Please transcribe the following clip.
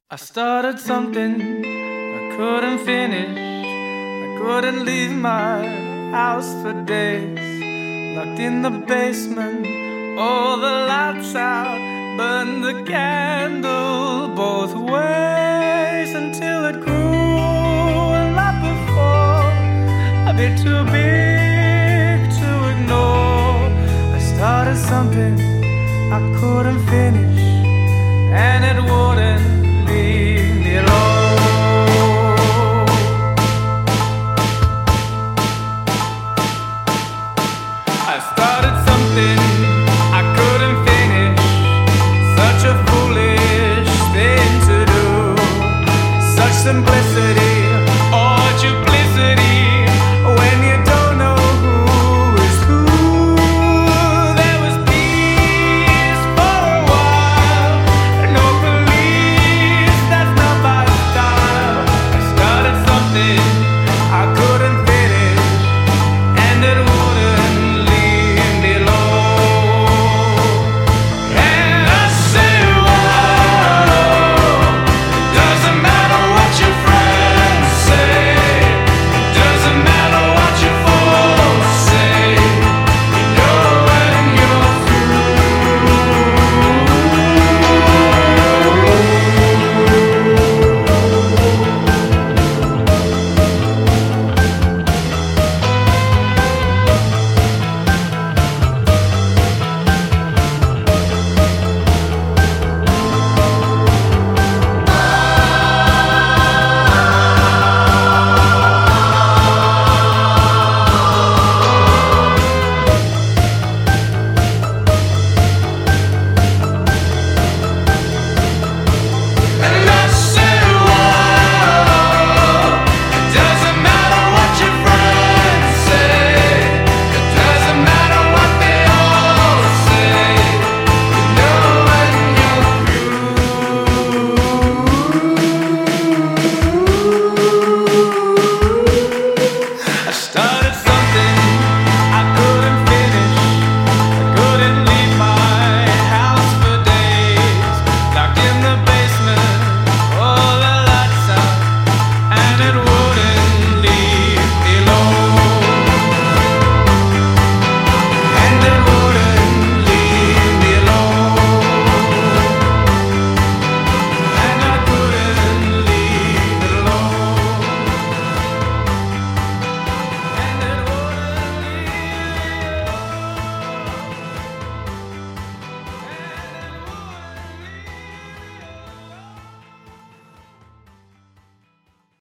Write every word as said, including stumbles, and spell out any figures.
I started something I couldn't finish. I couldn't leave my house for days. Locked in the basement, all the lights out. Burned the candle both ways until it grew a lot before, a bit too big to ignore. I started something I couldn't finish, and it wouldn't leave me alone. I started something I couldn't finish, such a foolish thing to do, such simplicity